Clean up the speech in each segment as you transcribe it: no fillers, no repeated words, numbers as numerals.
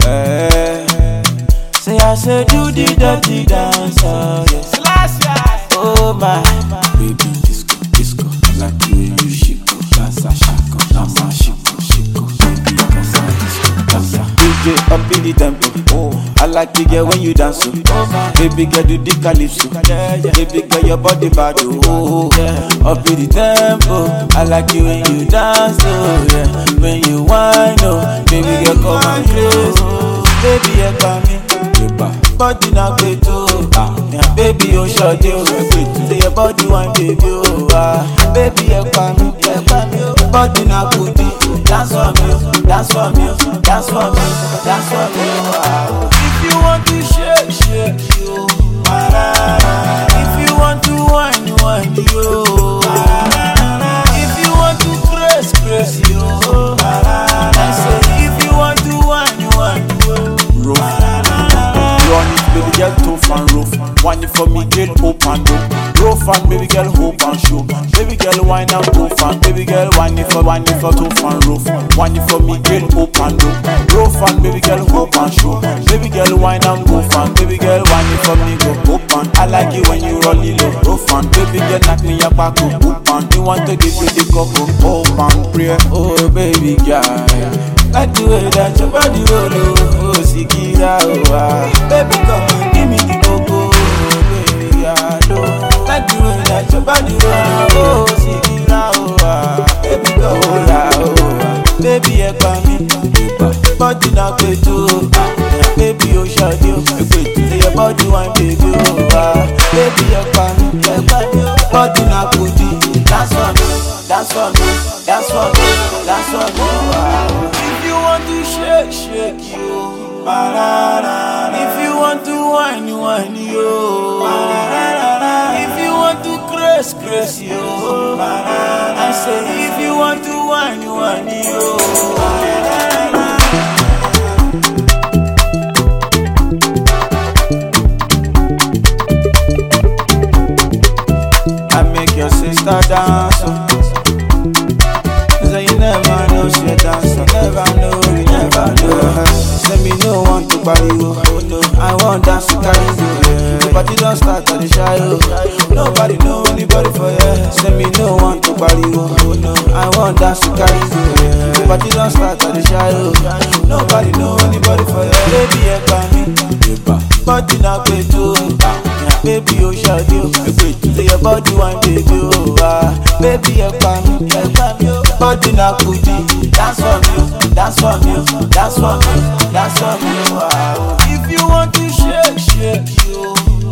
Say I say do the dirty dance, oh yes. Oh my baby, disco, disco, like the way you shake, dansa, shako, dansa, shiko, baby, dansa, disco, dansa. DJ up in the tempo, oh, I like the girl when you dance, oh my baby girl do the calypso, baby girl your body bad, oh yeah. Up in the tempo, I like you when you dance, oh yeah. When you whine, oh, baby girl come and close, baby you come in. Body na gbeto, baby o ṣọdẹ o, say your body wine baby o, baby ẹ pa mi, body na kudi, dance for me, dance for me, dance for me, dance for me. If you want to shake, shake you, if you want to whine, whine you, if you want to press, press you, I say if you want to whine, whine you. Run it, baby girl, tough and rough. Wine it for me, girl, open up. Rough and baby girl, hope and show. Baby girl, wine and tough and baby girl, wine it for tough and rough. Wine it for me, girl, open up. Rough and baby girl, hope and show. Baby girl, wine and tough and baby girl, wine it for me, go open. I like it when you roll it low, rough and baby girl, knock me your back up, open. You want to give me the cup of open, pray. Oh baby girl, like the way that your body roll, oh, Sikira, oh, baby, come and give me the coco, baby, I know. Like the way that your body roll, oh, Sikira, oh, baby, come on, baby, I come in, body na gbeto, baby, oh, shut you, say your body wine, baby, oh, baby, I come in, body na kudi, dance for me, dance for me, dance for me, dance for me. If you want to shake, shake you. If you want to whine, whine you. If you want to press, press you. I say if you want to whine, whine you. I make your sister dance. So you never know she dance, you never know, you never know. Say me no want to party, oh no, I want dance to carry you. The party don't start at the shy, oh. Nobody know anybody for you. Say me no want to party, oh no, I want dance to carry you. The party don't start at the shy, oh. Nobody know anybody for you. Baby, you come in, body na gbeto, baby oh shut you, say your body wine baby oh, baby you come in, body na kudi, dance for me, dance for me, dance for me, dance for me. If you want to shake, shake you.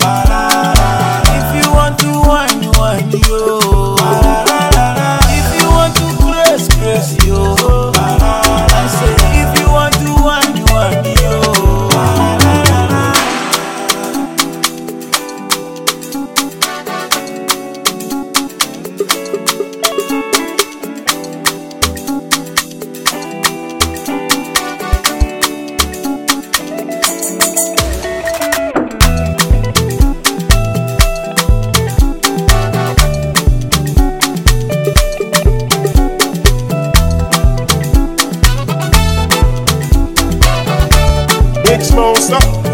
If you want to whine, whine you. If you want to press, press you. I say if you want to whine, whine you. Big Smoke, stop.